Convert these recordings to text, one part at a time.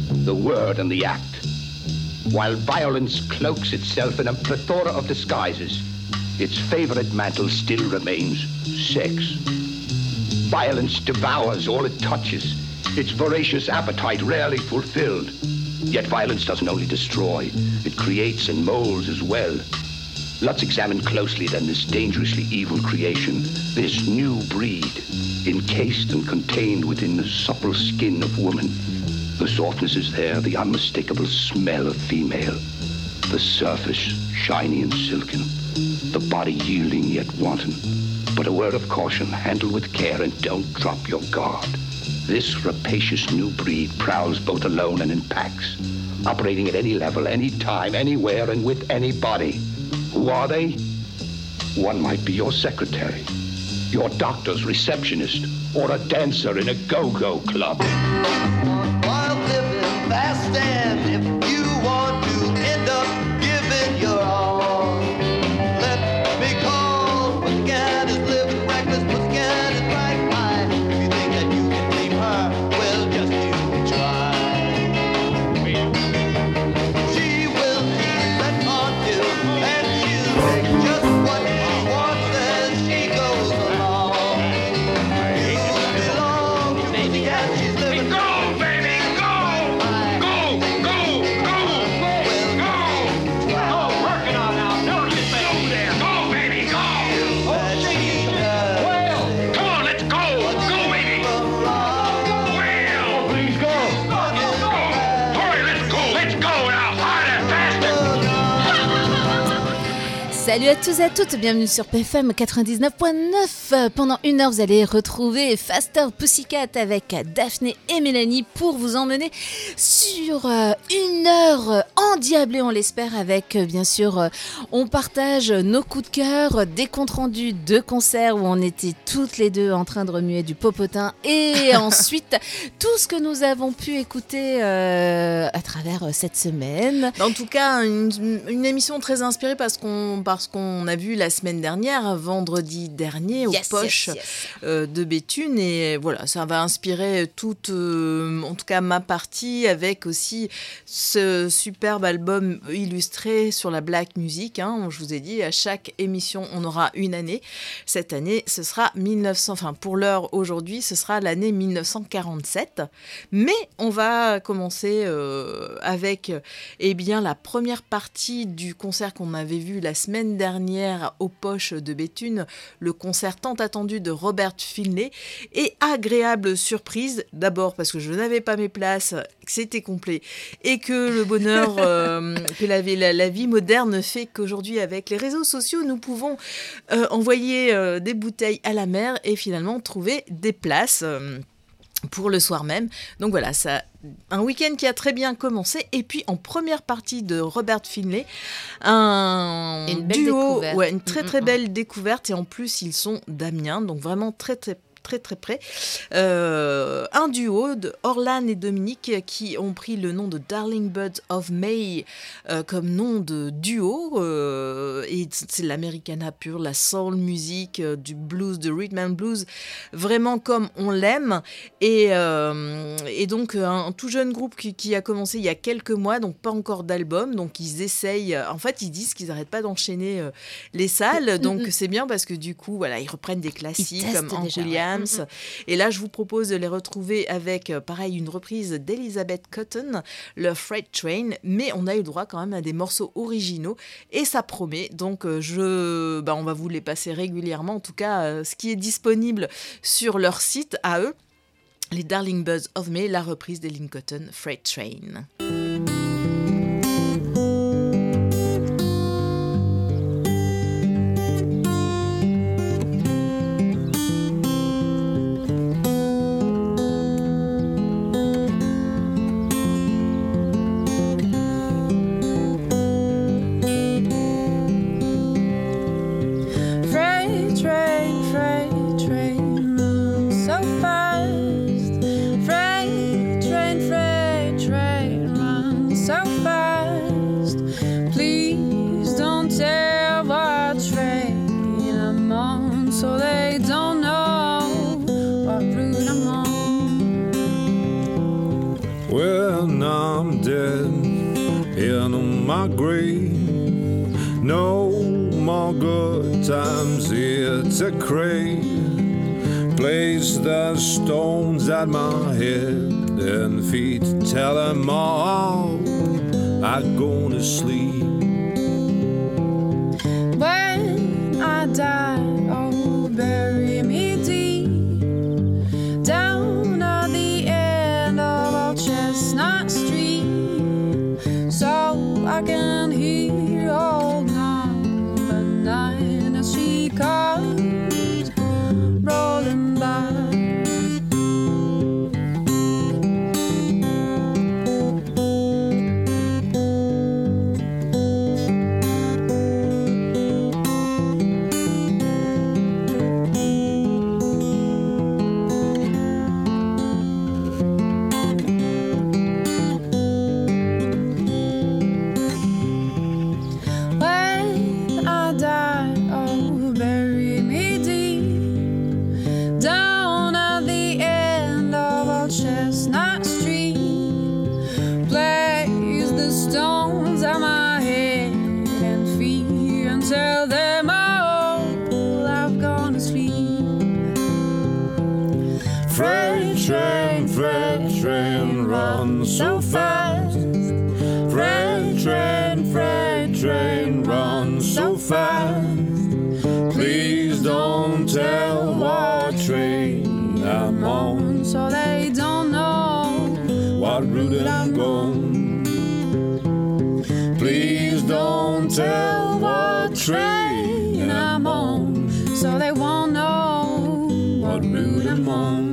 the word and the act. While violence cloaks itself in a plethora of disguises, its favorite mantle still remains sex. Violence devours all it touches, its voracious appetite rarely fulfilled. Yet violence doesn't only destroy, it creates and molds as well. Let's examine closely then this dangerously evil creation, this new breed, encased and contained within the supple skin of woman. The softness is there, the unmistakable smell of female. The surface, shiny and silken. The body yielding yet wanton. But a word of caution, handle with care and don't drop your guard. This rapacious new breed prowls both alone and in packs, operating at any level, any time, anywhere, and with anybody. Who are they? One might be your secretary, your doctor's receptionist, or a dancer in a go-go club. Wild living fast, and if you want to end up giving your all, let me call. Pussycat is living reckless, Pussycat is right high. If you think that you can blame her, well, just you try. She will eat that until, and she'll take just what she wants as she goes along. You belong to Pussycat, she's living. Go, baby, go! Go, go, go! Well, go! Go, working on now. No, you go there. Go, baby, go! that she does. Come on, let's go! Go, baby! Well, please go! Go! Hurry, let's go now! Harder, faster! Salut à tous et à toutes, bienvenue sur PFM 99.9. Pendant une heure, vous allez retrouver Faster Pussycat avec Daphné et Mélanie pour vous emmener sur une heure endiablée, on l'espère, avec bien sûr, on partage nos coups de cœur, des comptes rendus de concerts où on était toutes les deux en train de remuer du popotin et ensuite tout ce que nous avons pu écouter à travers cette semaine. En tout cas, une émission très inspirée parce qu'on a vu la semaine dernière, vendredi dernier, aux poches de Béthune. Et voilà, ça va inspirer toute, en tout cas ma partie, avec aussi ce superbe album illustré sur la black music. Je vous ai dit, à chaque émission, on aura une année. Cette année, ce sera 1900, enfin pour l'heure aujourd'hui, ce sera l'année 1947. Mais on va commencer avec la première partie du concert qu'on avait vu la semaine dernière aux poches de Béthune, le concert tant attendu de Robert Finlay. Et agréable surprise, d'abord parce que je n'avais pas mes places, que c'était complet, et que le bonheur que la vie moderne fait qu'aujourd'hui, avec les réseaux sociaux, nous pouvons envoyer des bouteilles à la mer et finalement trouver des places pour le soir même. Donc voilà, ça, un week-end qui a très bien commencé. Et puis en première partie de Robert Finlay, un duo, une très très belle découverte. Et en plus, ils sont d'Amiens, donc vraiment très près. Un duo de Orlan et Dominique qui ont pris le nom de Darling Buds of May comme nom de duo. Et c'est l'Americana pure, la soul music, du blues, du rhythm and blues, vraiment comme on l'aime. Et donc un tout jeune groupe qui a commencé il y a quelques mois, donc pas encore d'album. Donc ils essayent, en fait ils disent qu'ils n'arrêtent pas d'enchaîner les salles. Donc c'est bien parce que du coup voilà, ils reprennent des classiques comme Hank Williams. Et là, je vous propose de les retrouver avec, pareil, une reprise d'Elizabeth Cotton, le Freight Train, mais on a eu le droit quand même à des morceaux originaux et ça promet. Donc, on va vous les passer régulièrement. En tout cas, ce qui est disponible sur leur site à eux, les Darling Buds of May, la reprise d'Elin Cotton, Freight Train. Well, when I'm dead here on my grave. No more good times here to crave. Place the stones at my head and feet, tell them all I go to sleep. When I die, oh, bury me deep down at the end of Old Chestnut Street, so I can hear old Number 9 as she comes rolling by. So fast, freight train, run so fast. Please don't tell what train I'm on, so they don't know what route I'm going. Please don't tell what train I'm on, so they won't know what route I'm on.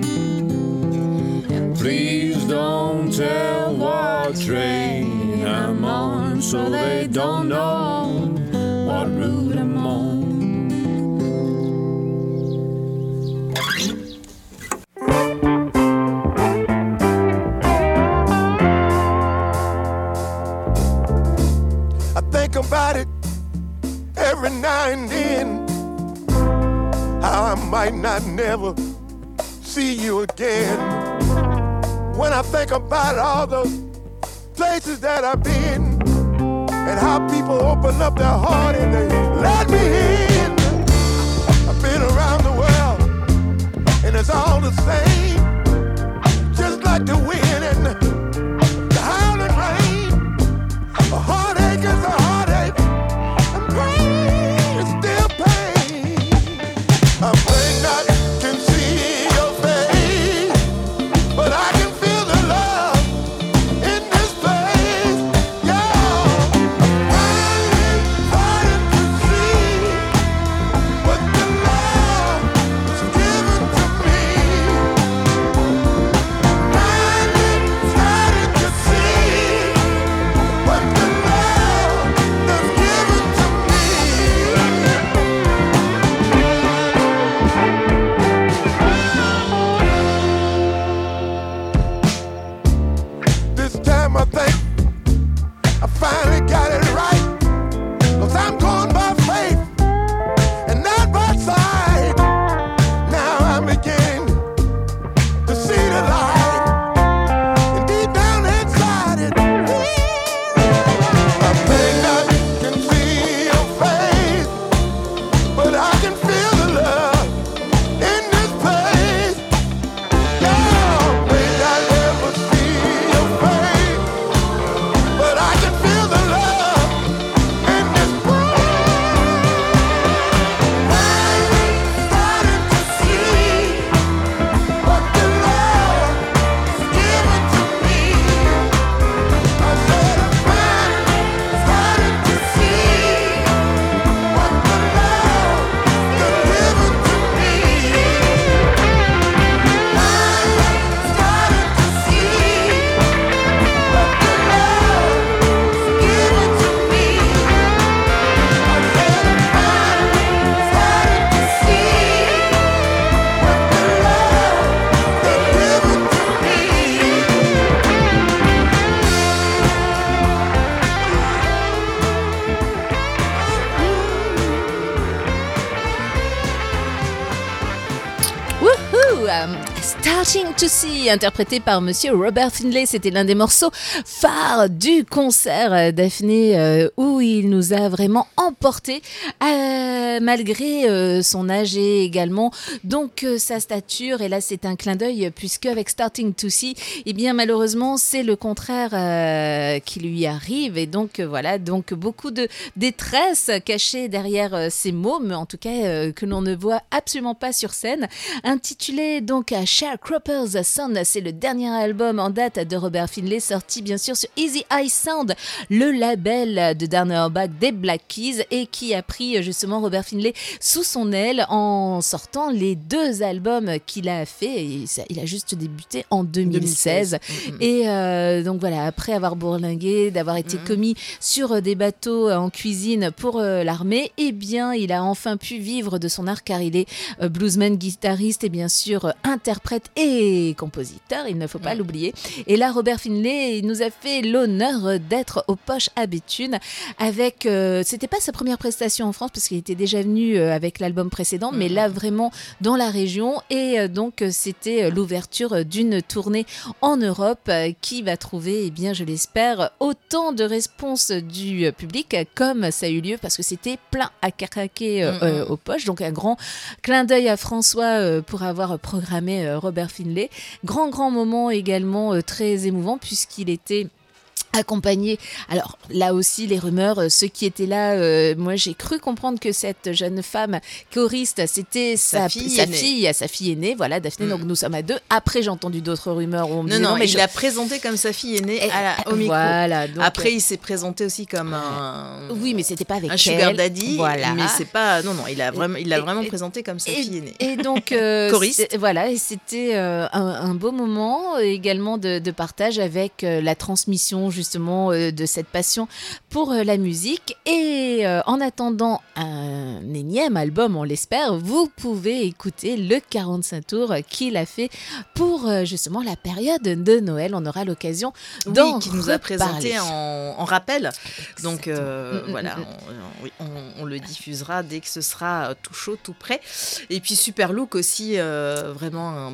Please don't tell what train I'm on, so they don't know what route I'm on. I think about it every now and then, how I might not never see you again. When I think about all the places that I've been and how people open up their heart and they let me in. I've been around the world and it's all the same, just like the wind and the howling rain. A heartache is a heartache, and pain is still pain. I may not can see your face, but I can Starting to See, interprété par Monsieur Robert Findlay. C'était l'un des morceaux phares du concert Daphné, où il nous a vraiment emporté, malgré son âge et également donc sa stature. Et là, c'est un clin d'œil, puisque avec Starting to See, eh bien malheureusement, c'est le contraire qui lui arrive. Et donc voilà, donc beaucoup de détresse cachée derrière ces mots, mais en tout cas que l'on ne voit absolument pas sur scène. Intitulé donc Sharecropper's Son, c'est le dernier album en date de Robert Findlay, sorti bien sûr sur Easy Eye Sound, le label de Darnell Orbach des Black Keys, et qui a pris justement Robert Findlay sous son aile en sortant les 2 albums qu'il a fait. Et il a juste débuté en 2016. Et donc voilà, après avoir bourlingué, d'avoir été commis sur des bateaux en cuisine pour l'armée, eh bien il a enfin pu vivre de son art, car il est bluesman, guitariste et bien sûr interprète et compositeur, il ne faut pas l'oublier. Et là, Robert Findlay nous a fait l'honneur d'être aux Poches à Béthune avec, c'était pas sa première prestation en France parce qu'il était déjà venu avec l'album précédent, mais là vraiment dans la région. Et donc c'était l'ouverture d'une tournée en Europe qui va trouver, eh bien je l'espère, autant de réponses du public comme ça a eu lieu, parce que c'était plein à craquer aux Poches. Donc un grand clin d'œil à François pour avoir programmé Robert Findlay. Grand moment également très émouvant, puisqu'il était accompagné. Alors là aussi, les rumeurs, ceux qui étaient là, moi j'ai cru comprendre que cette jeune femme choriste, c'était sa fille aînée, voilà, Daphné. Donc nous sommes à 2. Après, j'ai entendu d'autres rumeurs où on me disait, mais il l'a présenté comme sa fille aînée au micro. Voilà, donc, après, il s'est présenté aussi comme un... Oui, mais c'était pas avec un sugar daddy. Voilà. Mais c'est pas... Non, il l'a vraiment présenté comme sa fille aînée. Et donc... choriste. Voilà, et c'était un beau moment également de partage avec la transmission justement de cette passion pour la musique. Et en attendant un énième album, on l'espère, vous pouvez écouter le 45 tours qu'il a fait pour justement la période de Noël. On aura l'occasion d'en qu'il nous a présenté en rappel. Donc voilà, on le diffusera dès que ce sera tout chaud, tout prêt. Et puis super look aussi, vraiment un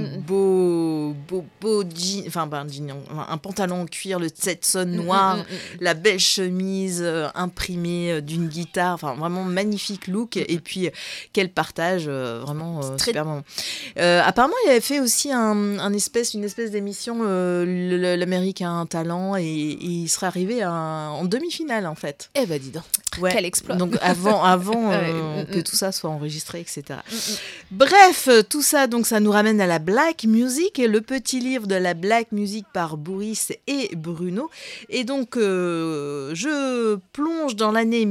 beau jean, enfin un pantalon en cuir, le Stetson noir, la belle chemise imprimée d'une guitare, enfin vraiment magnifique look. Et puis quel partage, vraiment super bon. Apparemment il avait fait aussi une espèce d'émission, l'Américain Talent, et il serait arrivé en demi-finale en fait. Eh ben dis donc, quel exploit. Donc avant que tout ça soit enregistré, etc. Bref, tout ça, donc ça nous ramène à la black music, et le petit livre de la black music par Boris et Bruno. Et donc je plonge dans l'année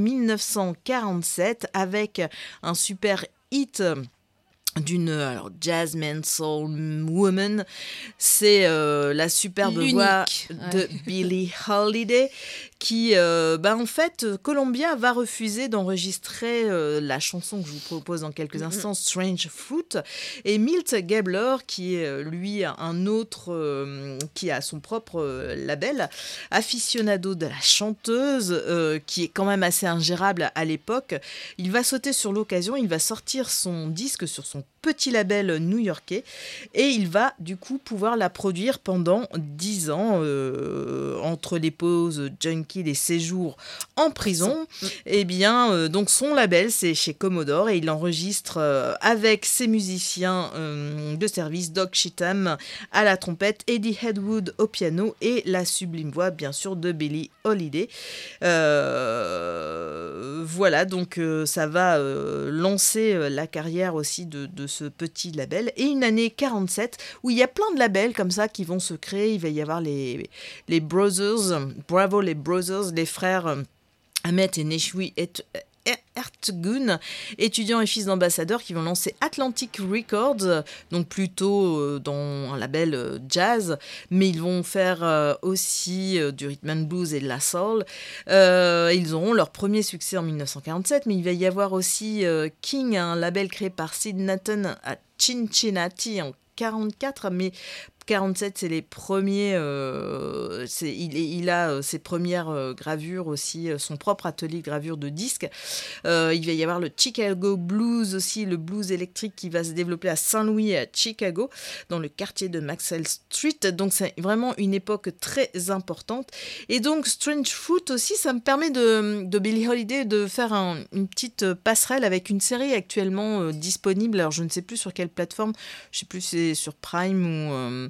1947 avec un super hit d'une jazzman soul woman. C'est la superbe voix de Billie Holiday, qui en fait, Columbia va refuser d'enregistrer la chanson que je vous propose dans quelques instants, Strange Fruit, et Milt Gabler, qui est lui un autre qui a son propre label, aficionado de la chanteuse, qui est quand même assez ingérable à l'époque, il va sauter sur l'occasion, il va sortir son disque sur son petit label new-yorkais, et il va du coup pouvoir la produire pendant 10 ans, entre les pauses junkie, les séjours en prison. Et bien donc son label, c'est chez Commodore, et il enregistre avec ses musiciens de service, Doc Cheatham à la trompette, Eddie Hedwood au piano, et la sublime voix bien sûr de Billie Holiday. Voilà, donc ça va lancer la carrière aussi de ce petit label. Et une année 47 où il y a plein de labels comme ça qui vont se créer. Il va y avoir les Brothers, Bravo, les Brothers, les frères Ahmet et Neshwi Ertgun, étudiants et fils d'ambassadeurs, qui vont lancer Atlantic Records, donc plutôt dans un label jazz, mais ils vont faire aussi du rhythm and blues et de la soul. Ils auront leur premier succès en 1947, mais il va y avoir aussi King, un label créé par Sid Nathan à Cincinnati en 1944, mais 47, c'est les premiers il a ses premières gravures aussi, son propre atelier de gravure de disques. Il va y avoir le Chicago Blues aussi, le blues électrique qui va se développer à Saint-Louis à Chicago, dans le quartier de Maxwell Street. Donc c'est vraiment une époque très importante. Et donc Strange Fruit aussi, ça me permet de Billie Holiday de faire une petite passerelle avec une série actuellement disponible. Alors je ne sais plus sur quelle plateforme, je ne sais plus si c'est sur Prime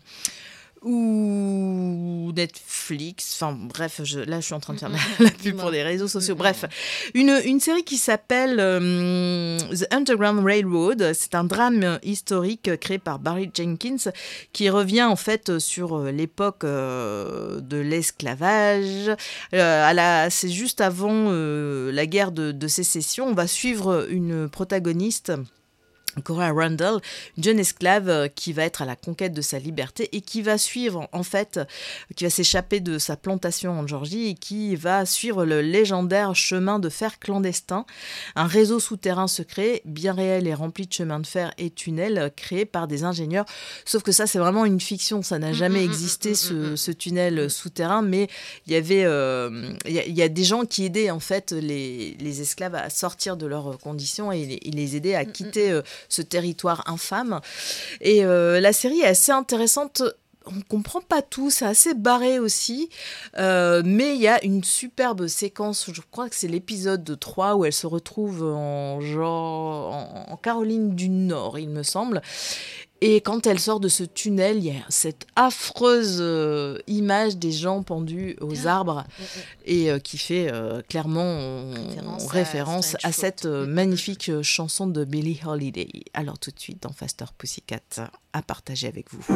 ou Netflix, enfin bref, là je suis en train de faire la pub pour les réseaux sociaux. Bref, une série qui s'appelle The Underground Railroad. C'est un drame historique créé par Barry Jenkins qui revient en fait sur l'époque de l'esclavage. C'est juste avant la guerre de sécession. On va suivre une protagoniste, Cora Randall, une jeune esclave qui va être à la conquête de sa liberté et qui va suivre, en fait, qui va s'échapper de sa plantation en Georgie et qui va suivre le légendaire chemin de fer clandestin, un réseau souterrain secret, bien réel et rempli de chemins de fer et tunnels créés par des ingénieurs. Sauf que ça, c'est vraiment une fiction, ça n'a jamais existé, ce tunnel souterrain, mais il y avait, il y a des gens qui aidaient, en fait, les esclaves à sortir de leurs conditions et les aidaient à quitter ce territoire infâme. Et la série est assez intéressante. On comprend pas tout, c'est assez barré aussi, mais il y a une superbe séquence, je crois que c'est l'épisode 3 où elle se retrouve en Caroline du Nord, il me semble. Et quand elle sort de ce tunnel, il y a cette affreuse image des gens pendus aux arbres et qui fait clairement référence à cette magnifique chanson de Billie Holiday. Alors tout de suite dans Faster Pussycat, à partager avec vous.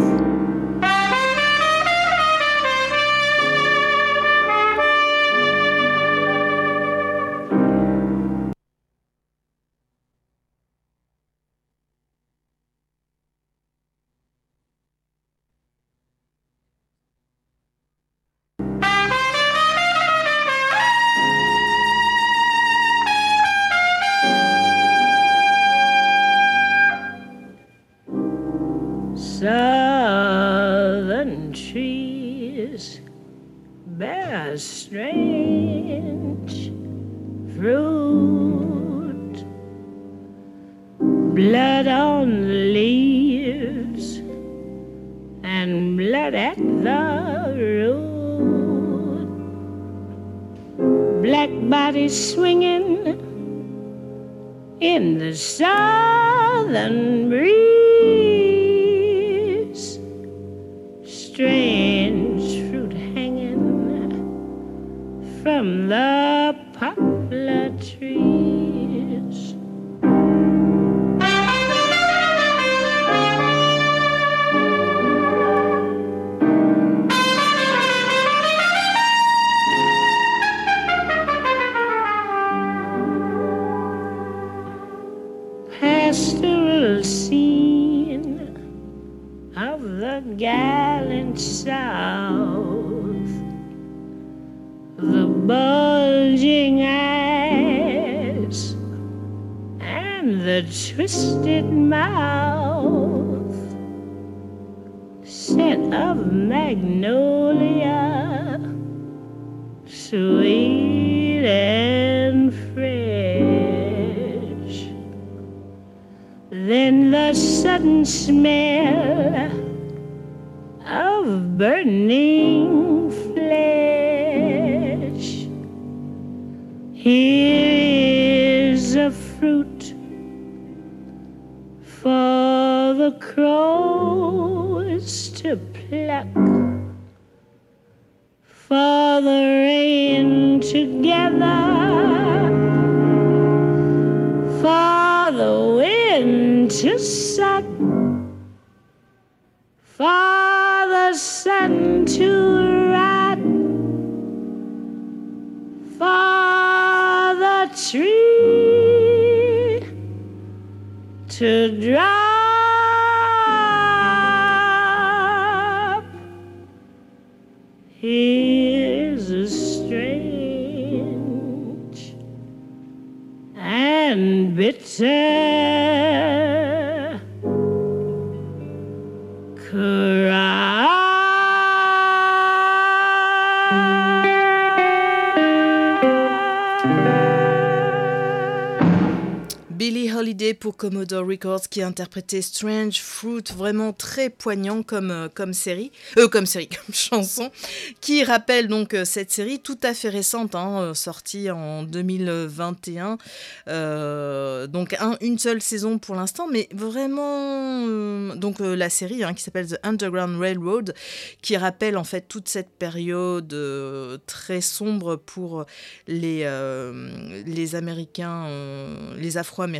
Southern trees bear a strange fruit, blood on the leaves and blood at the root, black bodies swinging in the southern breeze, strange fruit hanging from the poplar trees. Pastoral scene of the gallant South, the bulging eyes and the twisted mouth, scent of magnolia, sweet and fresh. Then the sudden smell of burning flesh. Here is a fruit for the crows to pluck, for the rain to gather, for the wind to suck, for the sun to rot, for the tree to drop. Here's a strange and bitter cry. Billie Holiday pour Commodore Records qui a interprété Strange Fruit, vraiment très poignant comme chanson, qui rappelle donc cette série tout à fait récente, sortie en 2021, donc une seule saison pour l'instant, mais vraiment la série qui s'appelle The Underground Railroad, qui rappelle en fait toute cette période très sombre pour les Américains, les Afro-Américains,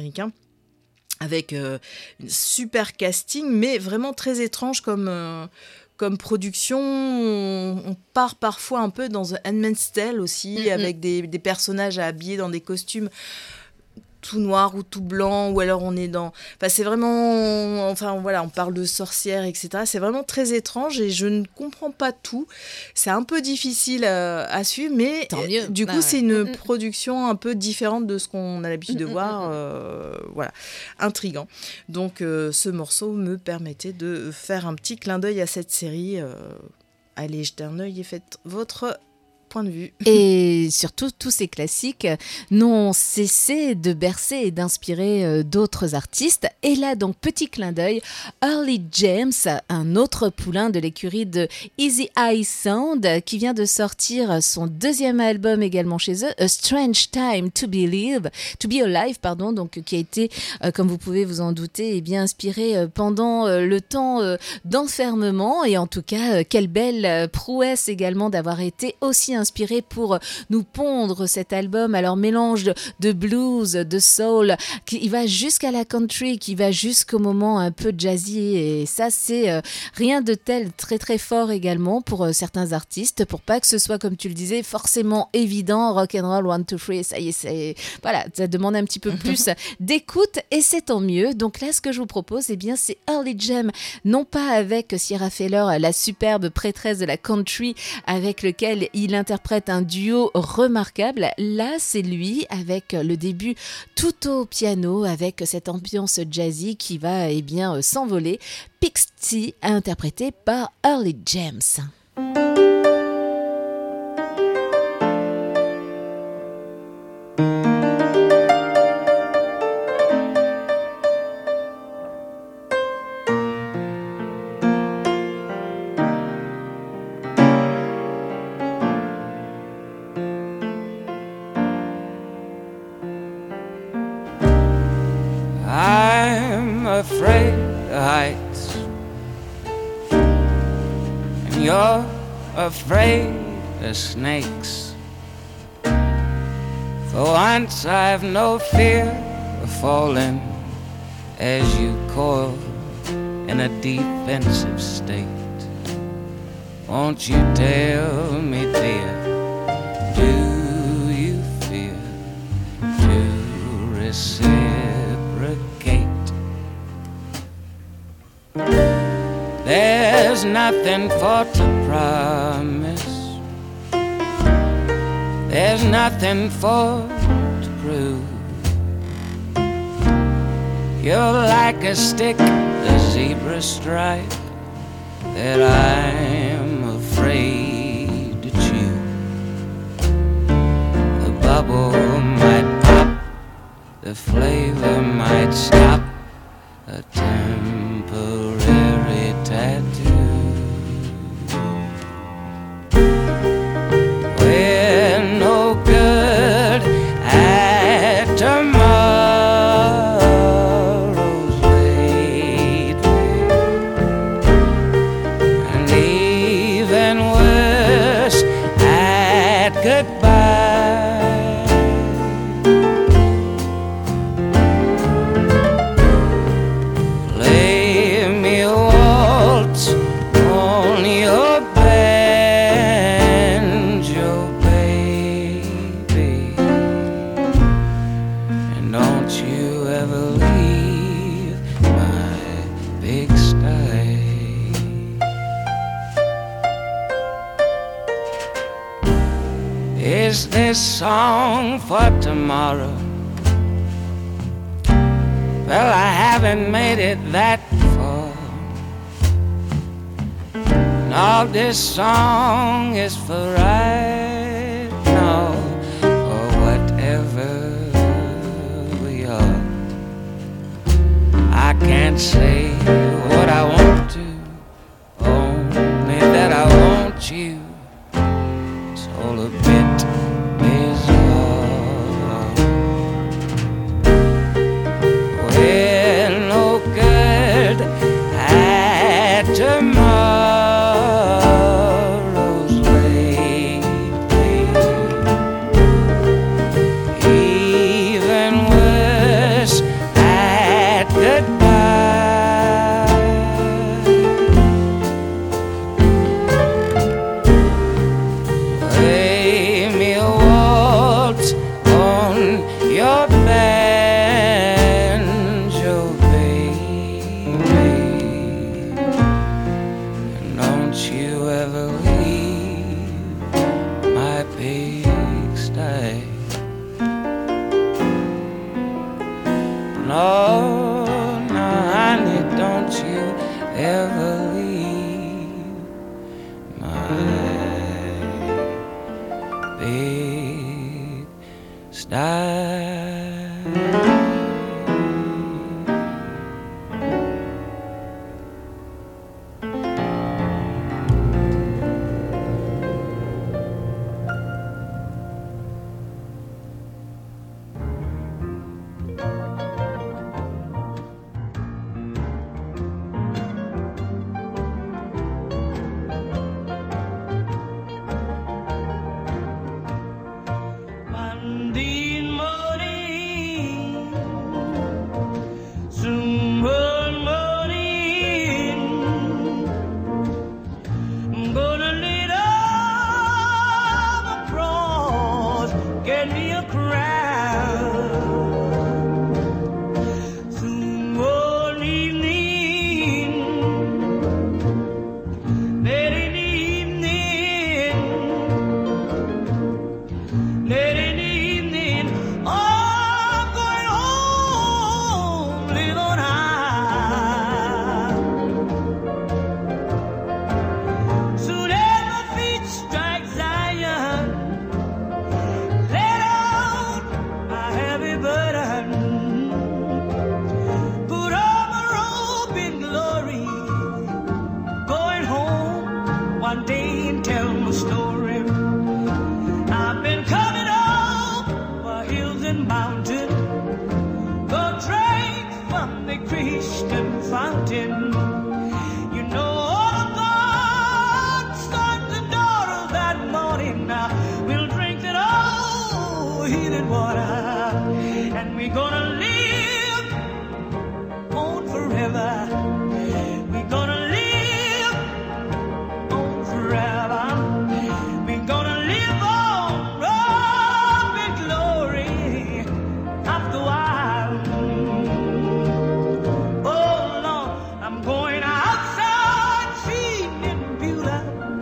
avec un super casting, mais vraiment très étrange comme production. On part parfois un peu dans The Handmaid's Tale aussi, avec des personnages habillés dans des costumes tout noir ou tout blanc, ou alors on est dans... Enfin, c'est vraiment... Enfin, voilà, on parle de sorcières, etc. C'est vraiment très étrange et je ne comprends pas tout. C'est un peu difficile à suivre, mais du coup, c'est une production un peu différente de ce qu'on a l'habitude de voir. Voilà, intriguant. Donc, ce morceau me permettait de faire un petit clin d'œil à cette série. Allez, jetez un œil et faites votre point de vue. Et surtout, tous ces classiques n'ont cessé de bercer et d'inspirer d'autres artistes. Et là, donc, petit clin d'œil, Early James, un autre poulain de l'écurie de Easy Eye Sound, qui vient de sortir son deuxième album également chez eux, A Strange Time to Be Alive, donc, qui a été, comme vous pouvez vous en douter, bien inspiré pendant le temps d'enfermement. Et en tout cas, quelle belle prouesse également d'avoir été aussi inspiré pour nous pondre cet album. Alors, mélange de blues, de soul, qui va jusqu'à la country, qui va jusqu'au moment un peu jazzy. Et ça, c'est rien de tel, très très fort également pour certains artistes, pour pas que ce soit, comme tu le disais, forcément évident, rock'n'roll, 1, 2, 3, ça y est, voilà, ça demande un petit peu plus d'écoute et c'est tant mieux. Donc là, ce que je vous propose, c'est Early Jam, non pas avec Sierra Feller, la superbe prêtresse de la country, avec lequel il interprète un duo remarquable. Là, c'est lui avec le début tout au piano, avec cette ambiance jazzy qui va s'envoler. Pixie, interprété par Early James. Afraid of heights, and you're afraid of snakes. For once I've no fear of falling as you coil in a defensive state. Won't you tell me, dear, do you fear to reciprocate? There's nothing for to promise, there's nothing for to prove. You're like a stick, a zebra stripe that I'm afraid to chew. The bubble might pop, the flavor might stop, a temporary tattoo. We're no good at tomorrow's lately, and even worse at goodbye. Is this song for tomorrow? Well, I haven't made it that far. And all this song is for right. all a bit bizarre. Well, no good at tomorrow's lately, even worse at goodbye. Play me a waltz on your banjo, baby, and don't you ever leave my pigsty. No, no, honey, don't you ever leave my big style. Monday morning, soon morning, I'm gonna lay down my cross, get me a crown. Soon one evening, late in the evening, late in the evening, I'm going home, live on high. Soon as my feet strike Zion, lay down my heavy burden, put on my robe in glory, going home one day and tell my story. I've been coming over hills and mountains, go drink from the Christian fountain. You know all of God's sons and daughters that morning now will drink that old heated water, and we're gonna live on forever. We're gonna live on forever. We're gonna live on with glory after a while. Oh Lord, I'm going outside feeling beauty.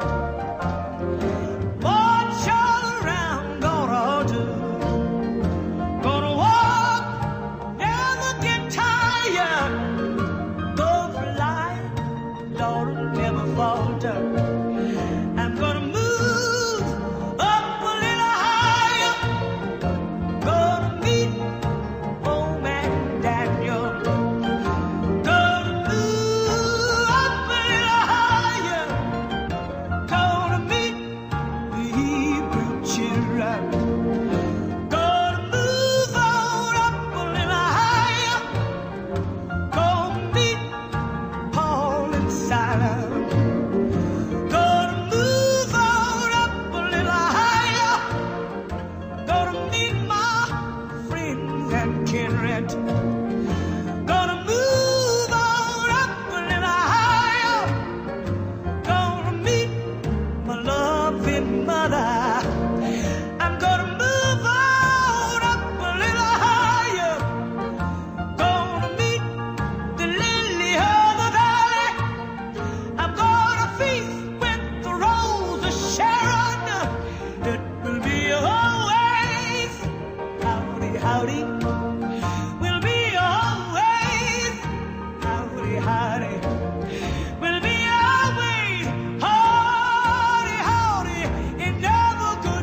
Watch all around, gonna do. Gonna walk, never get tired. Go fly, Lord, will never falter. I'm gonna move up a little higher. Gonna meet old man Daniel. Gonna move up a little higher. Gonna meet the Hebrew children. Gonna move on up a little higher. Gonna meet Paul and Silas. Gonna move on up a little higher. Gonna meet my friends and kindred. Gonna move on up a little higher. Gonna meet my loving mother. I'm gonna move on up a little higher. Gonna meet the lily of the valley. I'm gonna feast with the rose of Sharon. It will be always howdy, howdy. Will be always howdy, howdy. Will be always howdy, howdy. It never could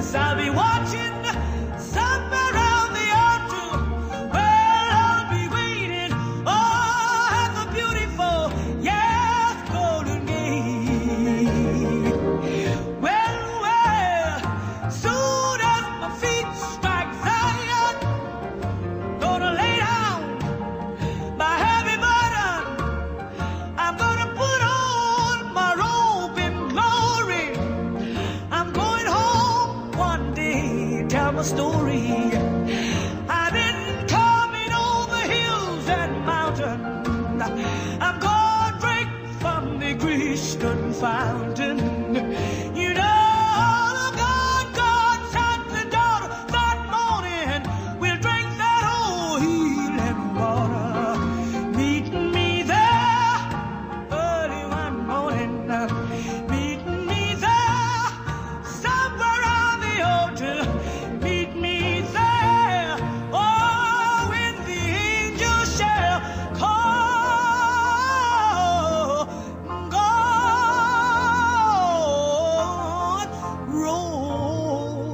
I'll be watching somewhere around the altar where I'll be waiting. Oh, at the beautiful, yes, golden gate. Well, soon as my feet strike Zion, gonna lay down my heavy burden. I'm gonna put on my robe in glory. I'm going home one day, tell my story. I've been coming over hills and mountains. I'm gonna drink from the Christian fountain. You know, all of God's sons and daughters that morning will drink that old healing water. Meet me there early one morning. Meet me there somewhere on the altar. Meet me there. Oh, when the angels shall call, God roll.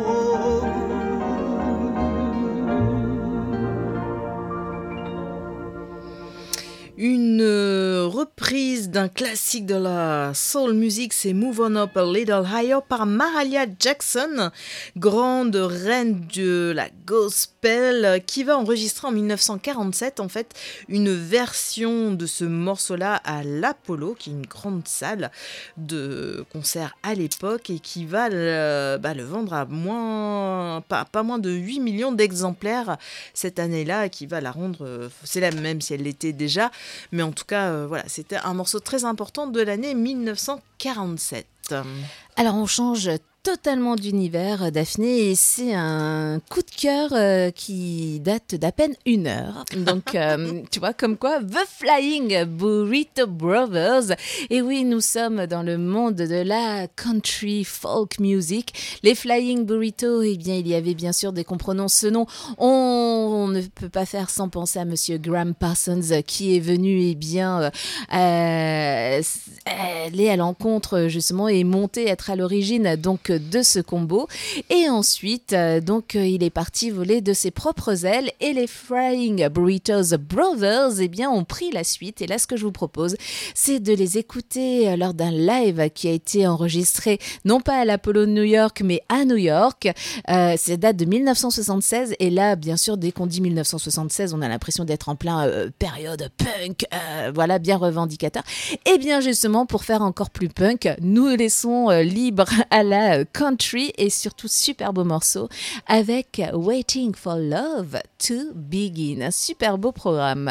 Une reprise d'un classique de la soul music, c'est Move On Up a Little Higher par Mahalia Jackson, grande reine de la gospel, qui va enregistrer en 1947 en fait une version de ce morceau-là à l'Apollo, qui est une grande salle de concert à l'époque et qui va le vendre à pas moins de 8 millions d'exemplaires cette année-là, et qui va la rendre célèbre, même si elle l'était déjà. Mais en tout cas, voilà, c'était un morceau très important de l'année 1947. Alors on change totalement d'univers, Daphné, et c'est un coup de cœur qui date d'à peine 1 heure. Donc, tu vois, comme quoi, The Flying Burrito Brothers. Et oui, nous sommes dans le monde de la country folk music. Les Flying Burrito, eh bien, il y avait bien sûr, dès qu'on prononce ce nom, on ne peut pas faire sans penser à Monsieur Graham Parsons, qui est venu, eh bien, aller à l'encontre, justement, et monter, être à l'origine, donc, de ce combo. Et ensuite, il est parti voler de ses propres ailes, et les Flying Burritos Brothers, eh bien, ont pris la suite. Et là, ce que je vous propose, c'est de les écouter lors d'un live qui a été enregistré, non pas à l'Apollo de New York, mais à New York. Ça date de 1976. Et là, bien sûr, dès qu'on dit 1976, on a l'impression d'être en plein période punk, voilà, bien revendicateur. Et bien, justement, pour faire encore plus punk, nous laissons libre à la country, et surtout super beau morceau avec Waiting for Love to Begin. Un super beau programme.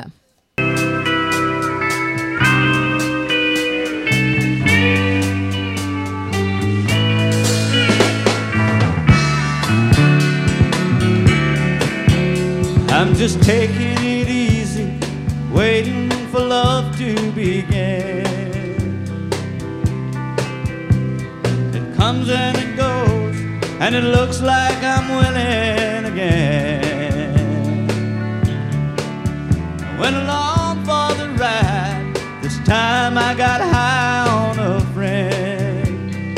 I'm just taking it easy, waiting for love to begin. It comes and it goes, and it looks like I'm winning again. I went along for the ride, this time I got high on a friend.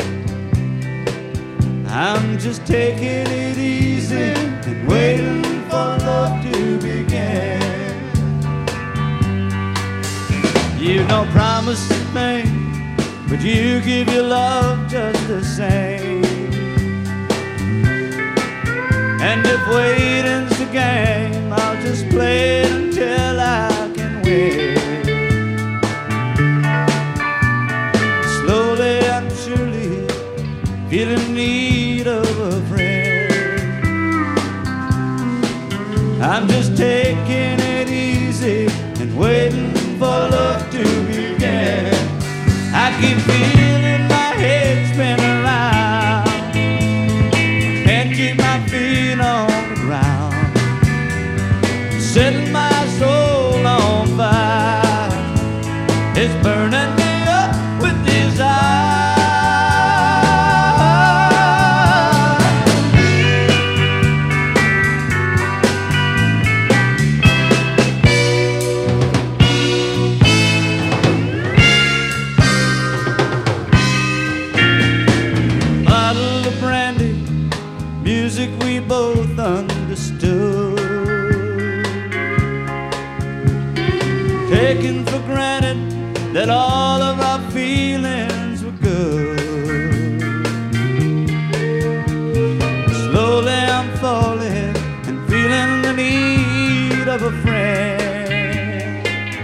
I'm just taking it easy and waiting for love to begin. You don't promise a thing, but you give your love just the same. And if waiting's the game, I'll just play it until I can win. Slowly and surely, feel in need of a friend. I'm just taking it easy and waiting for love to begin. I keep feeling my head spin around, can't keep my feet on the ground, setting my soul on fire. It's burning me up with desire. music we both understood. Taking for granted that all of our feelings were good. Slowly I'm falling and feeling the need of a friend.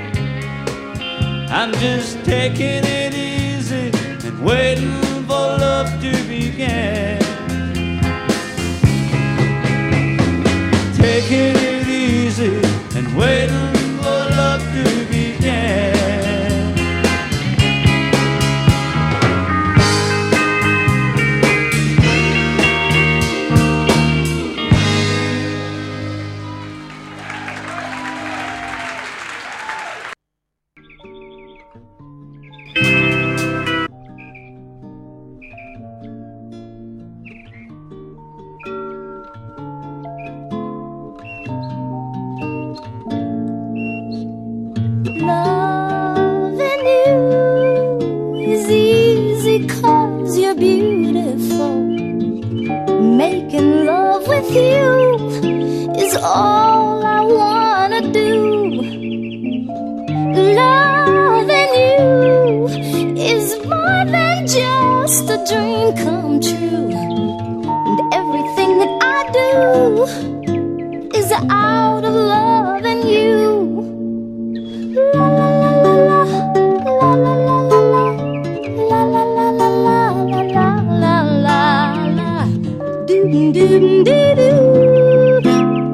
I'm just taking it easy and waiting for love to begin. Taking it easy and waiting for love to begin. Loving you is easy 'cause you're beautiful. Making love with you is all I wanna do. Loving you is more than just a dream come true. And everything that I do is out of loving you. La la la la la, la la la la la, la la la la la, la la la la, doo doo doo doo.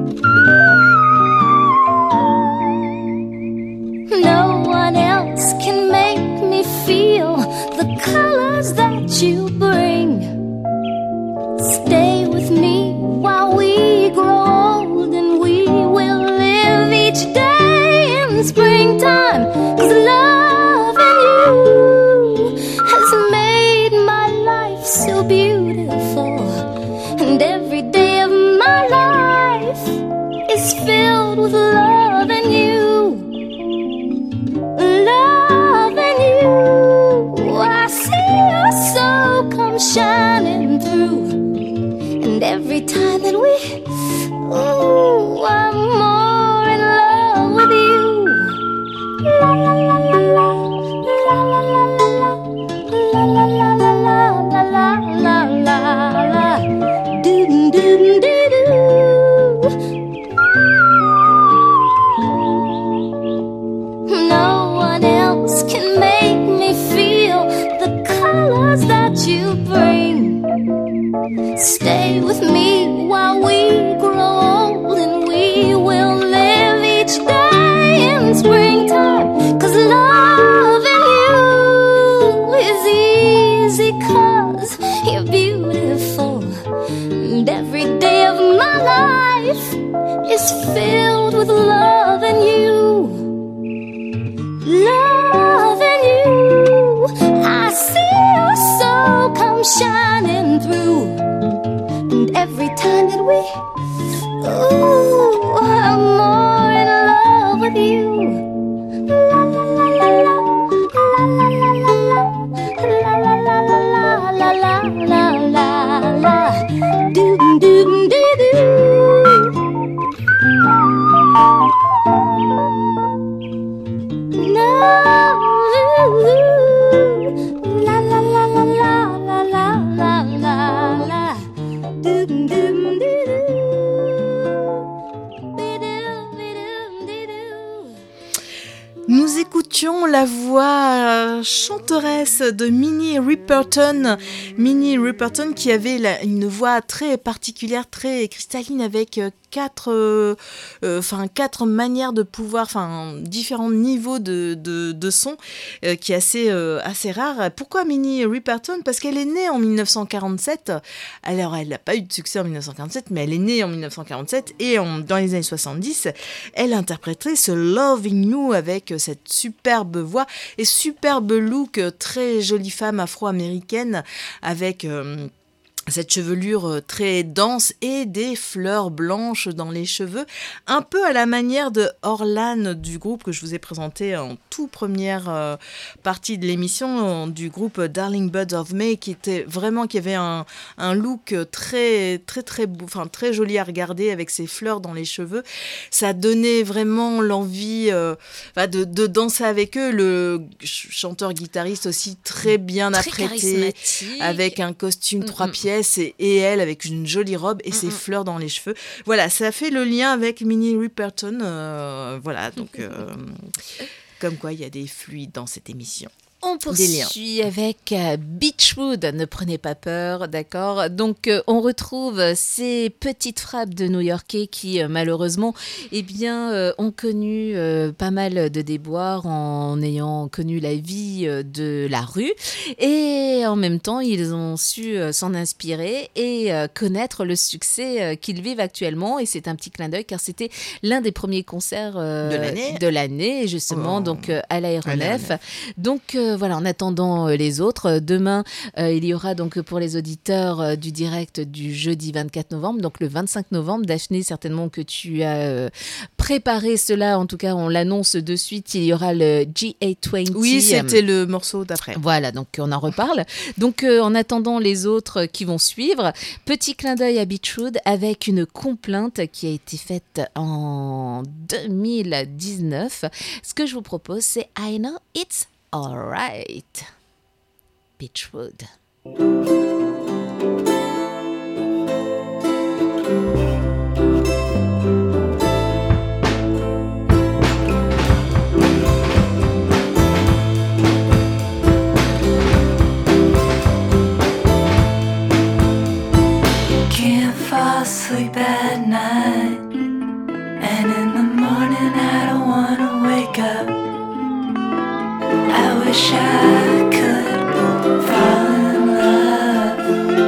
No one else can make me feel the colors that you bring. Stay with me while we grow old, and we will live each day in springtime. 'Cause loving you has made my life so beautiful, and every day of my life is filled with loving you. Loving you, I see your soul come shining through, and every time that we, ooh, I'm more in love with you. La la la la la, la la la la la, la la la la la, la la la la, doo doo doo doo. No one else can make me feel the colors that you bring. Stay with me while we grow old, and we will live each day in springtime. 'Cause loving you is easy 'cause you're beautiful, and every day of my life is filled with loving you. Loving you, I see your soul come shining through, and every time that we, ooh, I'm more in love with you. La la la la la, la la la la la, la la la la la, la la la la, doo doo doo doo. No, la la la la la la la la la, doo doo doo doo. Nous écoutions la voix chanteresse de Minnie Riperton. Minnie Riperton qui avait une voix très particulière, très cristalline, avec quatre manières de pouvoir, différents niveaux de son, qui est assez rare. Pourquoi Minnie Riperton ? Parce qu'elle est née en 1947. Alors, elle n'a pas eu de succès en 1947, mais elle est née en 1947 et dans les années 70, elle interpréterait ce Loving You avec cette superbe voix et superbe look, très jolie femme afro-américaine avec cette chevelure très dense et des fleurs blanches dans les cheveux, un peu à la manière de Orlan du groupe que je vous ai présenté en toute première partie de l'émission, du groupe Darling Buds of May, qui avait un look très joli à regarder avec ses fleurs dans les cheveux. Ça donnait vraiment l'envie de danser avec eux. Le chanteur-guitariste aussi très bien apprêté, avec un costume 3 pièces. Et elle avec une jolie robe et ses fleurs dans les cheveux. Voilà, ça fait le lien avec Minnie Riperton. Voilà, donc comme quoi il y a des fluides dans cette émission. On poursuit avec Beachwood, ne prenez pas peur, d'accord. Donc on retrouve ces petites frappes de New-Yorkais qui malheureusement ont connu pas mal de déboires en ayant connu la vie de la rue, et en même temps ils ont su s'en inspirer et connaître le succès qu'ils vivent actuellement, et c'est un petit clin d'œil car c'était l'un des premiers concerts de l'année justement, donc à l'Aéronef. Donc voilà, en attendant les autres, demain, il y aura donc pour les auditeurs du direct du jeudi 24 novembre, donc le 25 novembre, Daphné, certainement que tu as préparé cela, en tout cas on l'annonce de suite, il y aura le G820. Oui, c'était le morceau d'après. Voilà, donc on en reparle. Donc en attendant les autres qui vont suivre, petit clin d'œil à Beachwood avec une complainte qui a été faite en 2019. Ce que je vous propose, c'est I Know It's Alright, Beachwood. Can't fall asleep at night, and in the morning I don't wanna wake up. I wish I could fall in love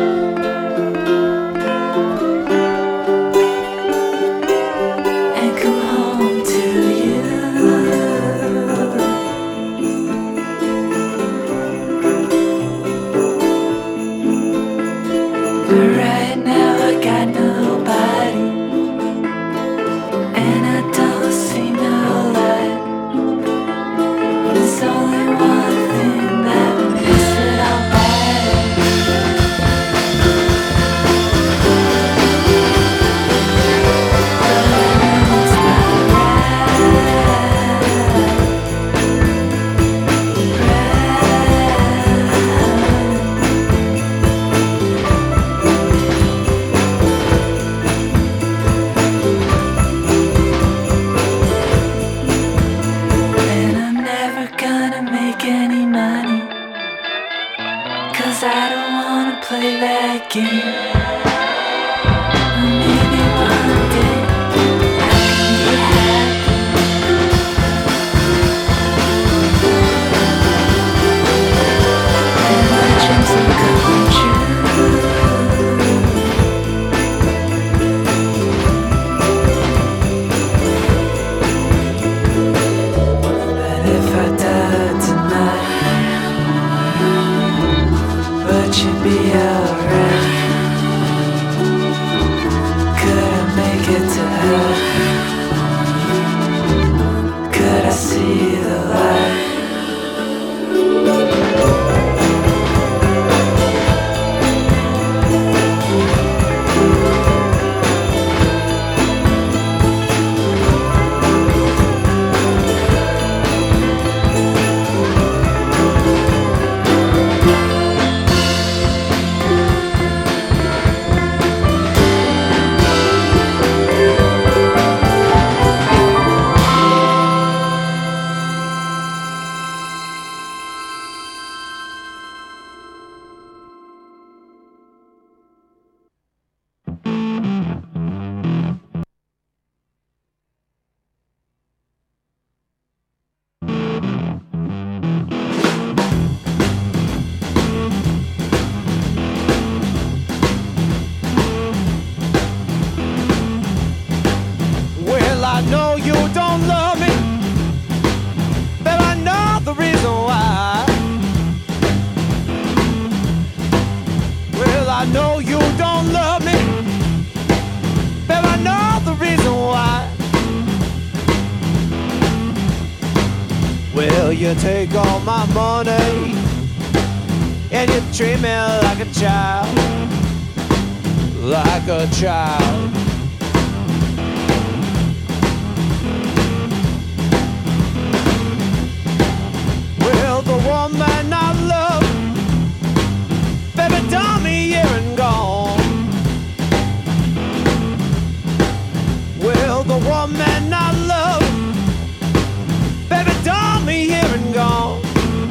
and come home to you. But right now I got nobody, and I don't see no light. There's only one thing you take all my money and you treat me like a child, like a child. Well, the woman I love, baby, done me here and gone. Well, the woman I love, baby, done me here and gone.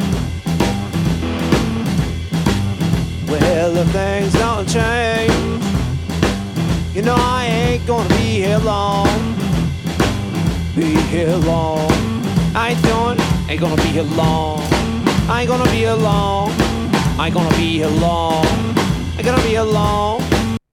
Well, if things don't change, you know I ain't gonna be here long. Be here long. I ain't doing it, ain't gonna be here long. I ain't gonna be here long. I ain't gonna be here long. Ain't gonna be here long.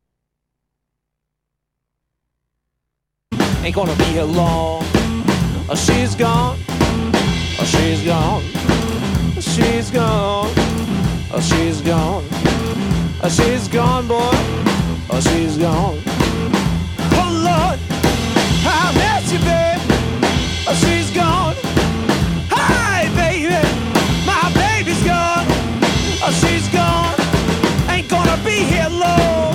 Ain't gonna be here long. Oh, she's gone. Oh, she's gone. Oh, she's gone. Oh, she's gone. Oh, she's gone, boy. Oh, she's gone. Oh, Lord, I miss you, babe. Oh, she's gone. Hi, baby. My baby's gone. Oh, she's gone. Ain't gonna be here long.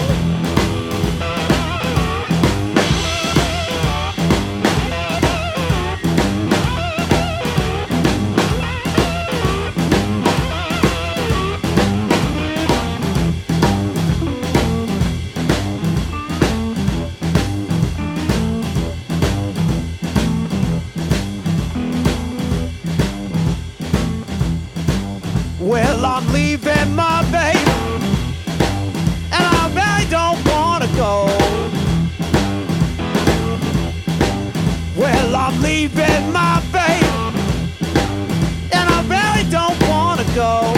Well, I'm leaving my babe, and I really don't wanna go. Well, I'm leaving my babe, and I really don't wanna go.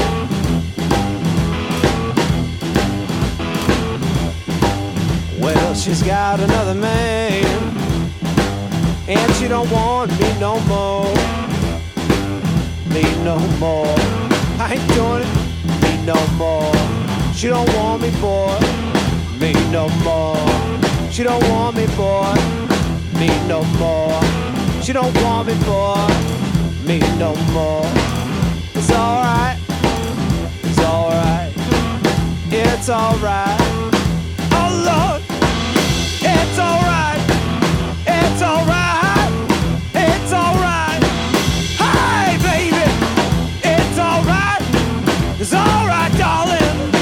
Well, she's got another man, and she don't want me no more. Me no more. I ain't doing it, me no more. She don't want me, boy, me no more. She don't want me, boy, me no more. She don't want me, boy, me no more. It's alright, it's alright, it's alright. Oh Lord, it's alright, it's alright, it's alright. Hi, baby, it's alright. It's alright, darling.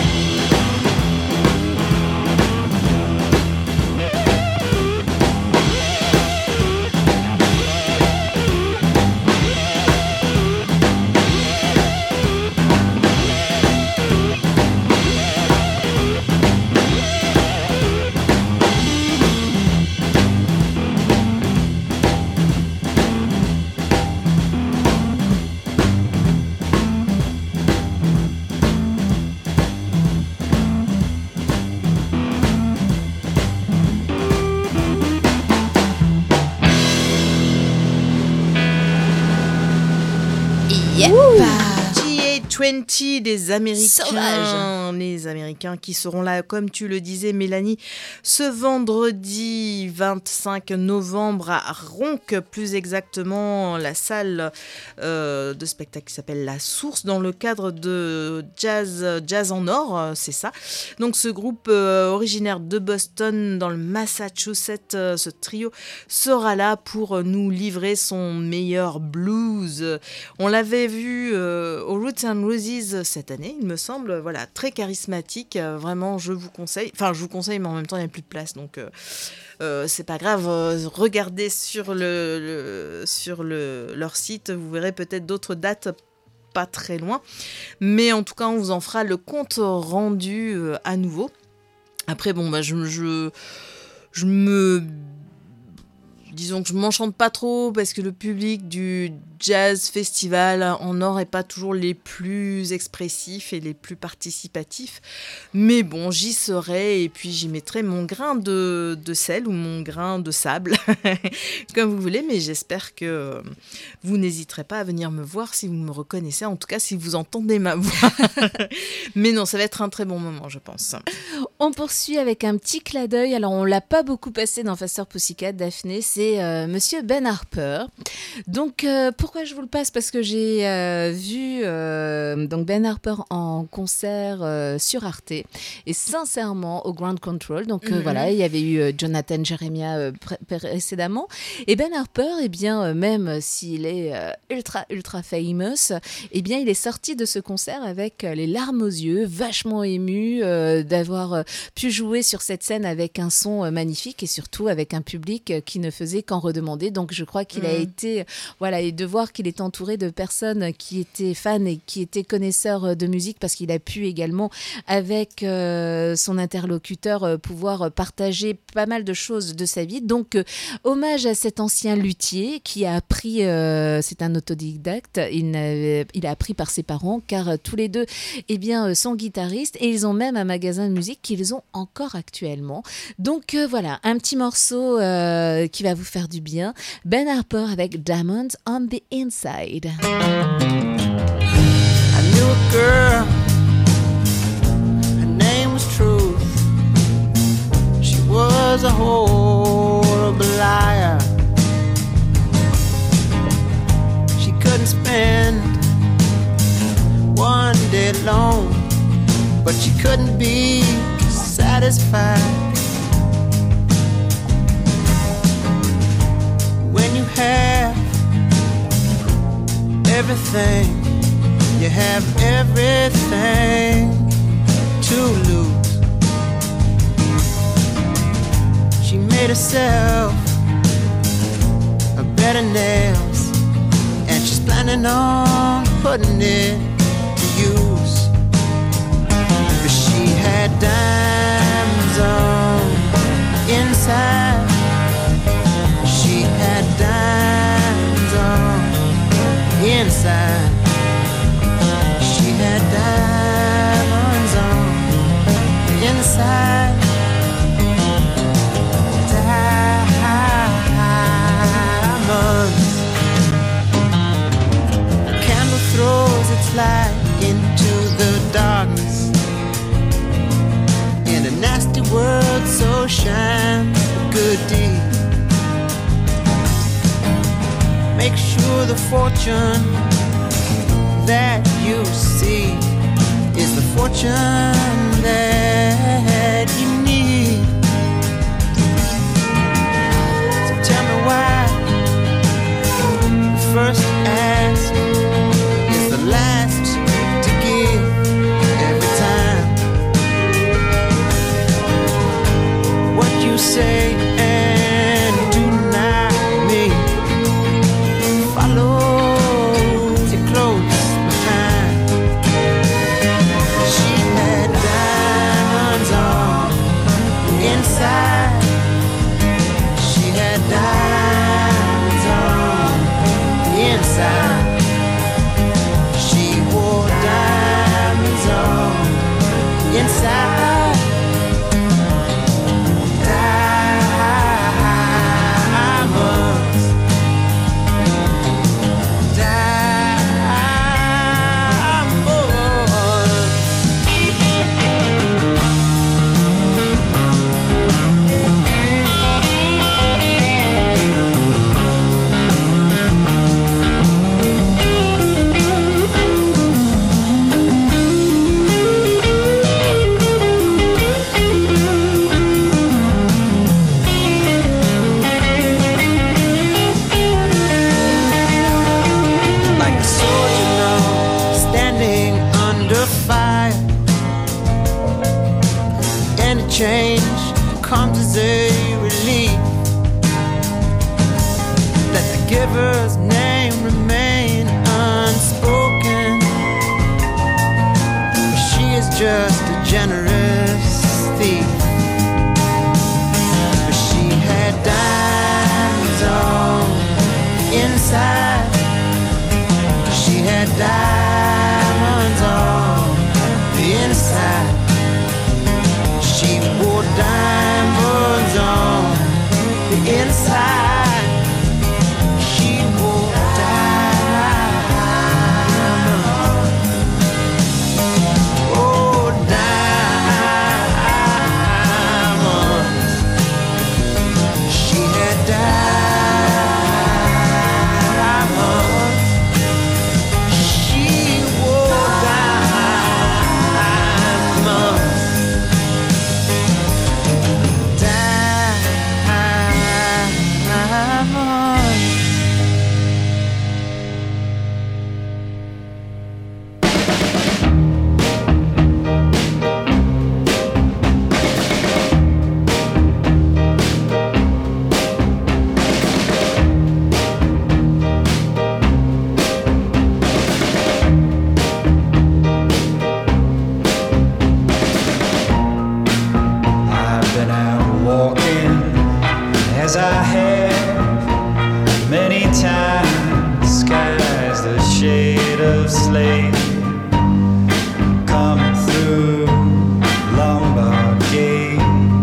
G20 des Américains. Sauvage. Les Américains qui seront là, comme tu le disais, Mélanie, ce vendredi 25 novembre à Ronc, plus exactement la salle de spectacle qui s'appelle La Source, dans le cadre de Jazz en Or, c'est ça. Donc ce groupe originaire de Boston, dans le Massachusetts, ce trio sera là pour nous livrer son meilleur blues. On l'avait vu au Roots and Roses cette année, il me semble. Voilà, très charismatique. Vraiment, je vous conseille. Enfin, je vous conseille, mais en même temps, il n'y a plus de place. Donc, c'est pas grave. Regardez sur leur site. Vous verrez peut-être d'autres dates pas très loin. Mais en tout cas, on vous en fera le compte rendu à nouveau. Après, bon, bah, disons que je m'enchante pas trop parce que le public du jazz festival en Or est pas toujours les plus expressifs et les plus participatifs. Mais bon, j'y serai et puis j'y mettrai mon grain de sel ou mon grain de sable, comme vous voulez. Mais j'espère que vous n'hésiterez pas à venir me voir si vous me reconnaissez, en tout cas si vous entendez ma voix. Mais non, ça va être un très bon moment, je pense. On poursuit avec un petit clin d'œil. Alors, on l'a pas beaucoup passé dans Faster Pussycat, Daphné. C'est c'est Monsieur Ben Harper. Donc, pourquoi je vous le passe? Parce que j'ai vu donc Ben Harper en concert sur Arte, et sincèrement au Ground Control. Donc voilà, il y avait eu Jonathan Jeremiah précédemment, et Ben Harper, eh bien, même s'il est ultra famous, eh bien, il est sorti de ce concert avec les larmes aux yeux, vachement ému d'avoir pu jouer sur cette scène avec un son magnifique et surtout avec un public qui ne faisait qu'en redemander. Donc je crois qu'il a été, voilà, et de voir qu'il est entouré de personnes qui étaient fans et qui étaient connaisseurs de musique, parce qu'il a pu également avec son interlocuteur pouvoir partager pas mal de choses de sa vie. Donc hommage à cet ancien luthier qui a appris, c'est un autodidacte, il a appris par ses parents, car tous les deux, eh bien, sont guitaristes, et ils ont même un magasin de musique qu'ils ont encore actuellement. Donc voilà, un petit morceau qui va vous faire du bien. Ben Harper avec Diamonds on the Inside. I knew a girl, her name was Truth. She was a horrible liar. She couldn't spend one day alone, but she couldn't be satisfied. When you have everything, you have everything to lose. She made herself a bed of nails, and she's planning on putting it to use. But she had diamonds on inside. She had diamonds on inside. She had diamonds on inside. Diamonds. A candle throws its light into the darkness. In a nasty world, so shines a good deed. Make sure the fortune that you see is the fortune that you need. So tell me why the first ask is the last to give every time. What you say and do not mean follows you close behind. She had diamonds on inside. She had diamonds on inside. She wore diamonds on inside. Diamonds. Like a soldier now, standing under fire. Any change comes as a relief. Let the giver's name remain unspoken. She is just a generous thief. But she had diamonds on inside. She had diamonds on the inside. She wore diamonds on the inside. She wore diamonds. Oh, as I have many times. Sky's the shade of slate coming through Lombard Gate.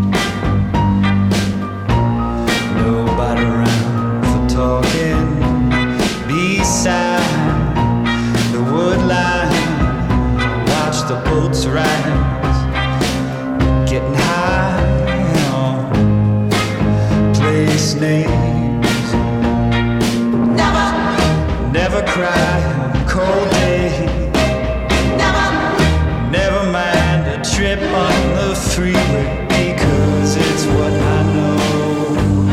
Nobody around for talking beside the wood line. Watch the boats rise, getting high on place names. Never cry on cold days. Never mind a trip on the freeway, because it's what I know.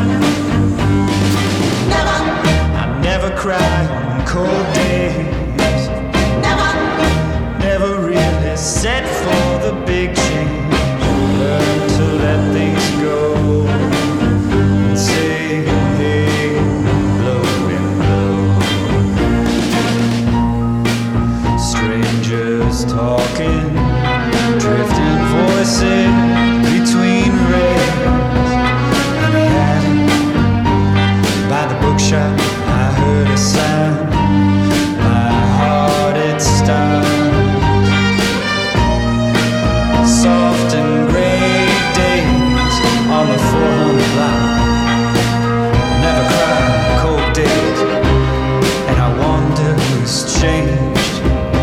I never cry on cold days. Never really set for the big change. Learn to let things go and say, hey, blow and blow. Strangers talking, drifting voices between rails. And the alley by the bookshop, I heard a sound. My heart it stopped. Soft and gray days on the 400 block. Never cry cold days, and I wonder who's changed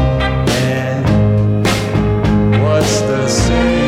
and what's the same.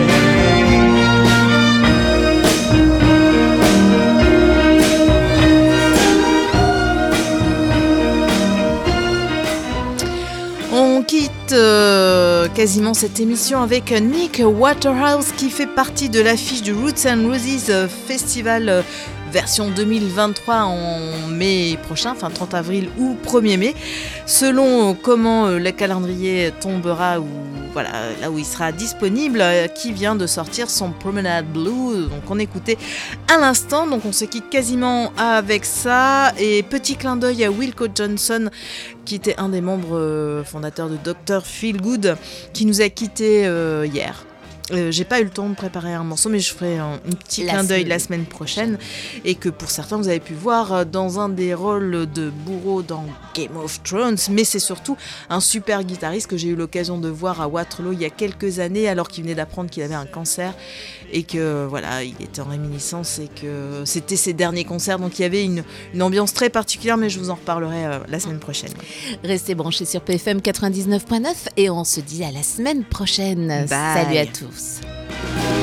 On quitte quasiment cette émission avec Nick Waterhouse qui fait partie de l'affiche du Roots and Roses Festival version 2023 en mai prochain, enfin 30 avril ou 1er mai, selon comment le calendrier tombera ou voilà, là où il sera disponible, qui vient de sortir son Promenade Blue, donc on écoutait à l'instant, donc on se quitte quasiment avec ça, et petit clin d'œil à Wilco Johnson, qui était un des membres fondateurs de Dr. Feelgood, qui nous a quittés hier. J'ai pas eu le temps de préparer un morceau, mais je ferai un petit clin d'œil la semaine prochaine, et que pour certains vous avez pu voir dans un des rôles de bourreau dans Game of Thrones, mais c'est surtout un super guitariste que j'ai eu l'occasion de voir à Waterloo il y a quelques années, alors qu'il venait d'apprendre qu'il avait un cancer et que voilà, il était en réminiscence et que c'était ses derniers concerts, donc il y avait une ambiance très particulière, mais je vous en reparlerai la semaine prochaine. Restez branchés sur PFM 99.9 et on se dit à la semaine prochaine. Bye. Salut à tous.